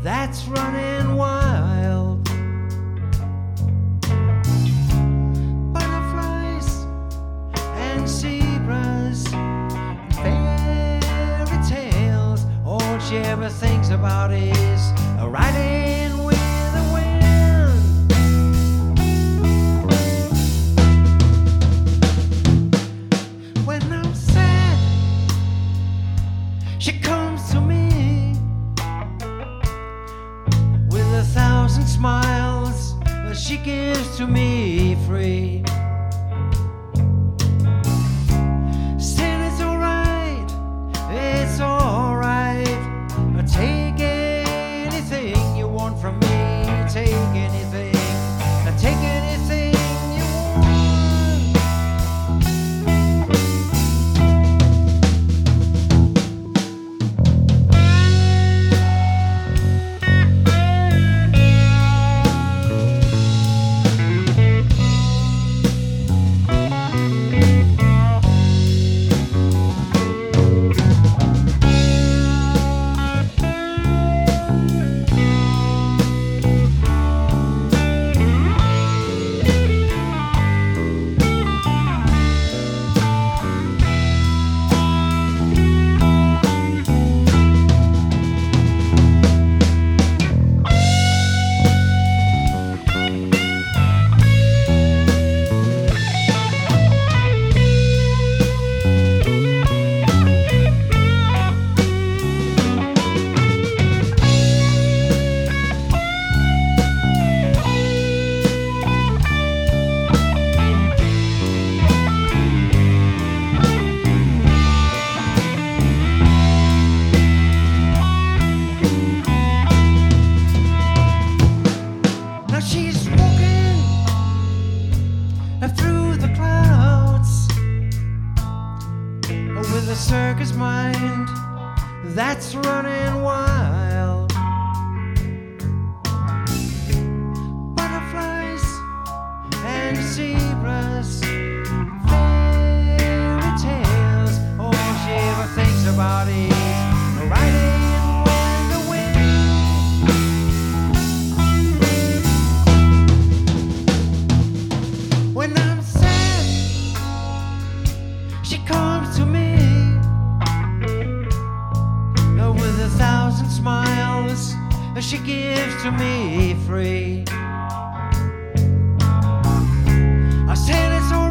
that's running wild. Butterflies and zebras, fairy tales. All she ever thinks about is riding with the wind. When I'm sad, she comes to me with 1,000 smiles that she gives to me free. Said it's alright, it's alright. Take anything you want from me. Take anything, take anything you want. She's walking through the clouds with a circus mind that's running wild. Butterflies and zebras, fairy tales. All she ever thinks about is riding. When I'm sad, she comes to me with 1,000 smiles she gives to me free. I said it's all